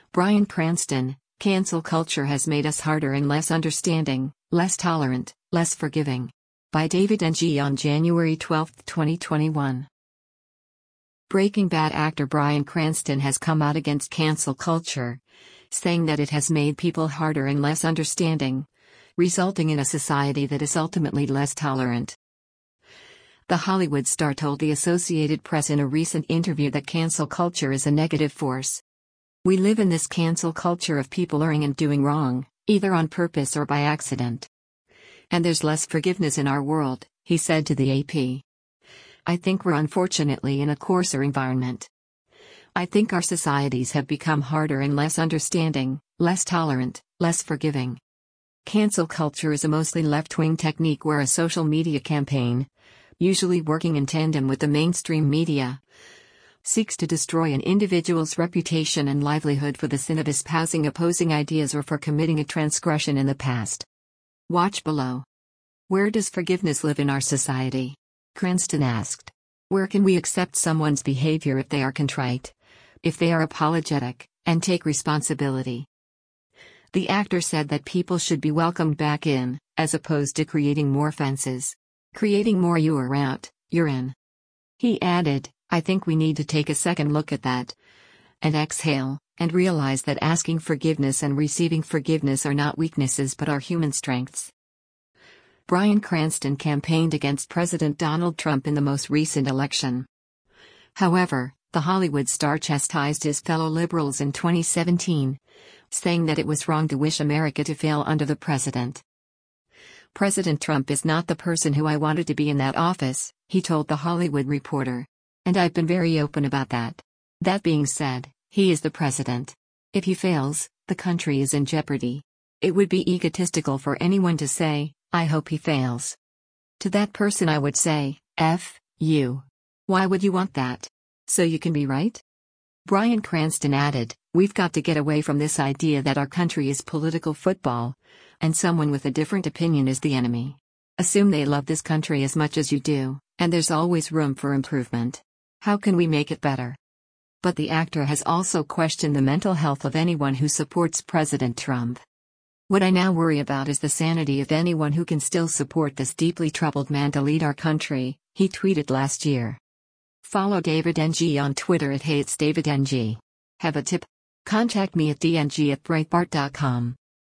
Bryan Cranston, cancel culture has made us harder and less understanding, less tolerant, less forgiving. By David Ng on January 12, 2021. Breaking Bad actor Bryan Cranston has come out against cancel culture, saying that it has made people harder and less understanding, resulting in a society that is ultimately less tolerant. The Hollywood star told the Associated Press in a recent interview that cancel culture is a negative force. "We live in this cancel culture of people erring and doing wrong, either on purpose or by accident. And there's less forgiveness in our world," he said to the AP. "I think we're unfortunately in a coarser environment. I think our societies have become harder and less understanding, less tolerant, less forgiving." Cancel culture is a mostly left-wing technique where a social media campaign, usually working in tandem with the mainstream media, seeks to destroy an individual's reputation and livelihood for the sin of espousing opposing ideas or for committing a transgression in the past. Watch below. Where does forgiveness live in our society? Cranston asked. Where can we accept someone's behavior if they are contrite, if they are apologetic, and take responsibility? The actor said that people should be welcomed back in, as opposed to creating more fences. Creating more "you are out, you're in." He added, "I think we need to take a second look at that, and exhale, and realize that asking forgiveness and receiving forgiveness are not weaknesses but are human strengths." Bryan Cranston campaigned against President Donald Trump in the most recent election. However, the Hollywood star chastised his fellow liberals in 2017, saying that it was wrong to wish America to fail under the president. "President Trump is not the person who I wanted to be in that office," he told The Hollywood Reporter. "And I've been very open about that. That being said, he is the president. If he fails, the country is in jeopardy. It would be egotistical for anyone to say, 'I hope he fails.' To that person I would say, F you. Why would you want that? So you can be right?" Bryan Cranston added, "We've got to get away from this idea that our country is political football, and someone with a different opinion is the enemy. Assume they love this country as much as you do, and there's always room for improvement. How can we make it better?" But the actor has also questioned the mental health of anyone who supports President Trump. "What I now worry about is the sanity of anyone who can still support this deeply troubled man to lead our country," he tweeted last year. Follow David Ng on Twitter at @HatesDavidNG. Have a tip? Contact me at dng@breitbart.com.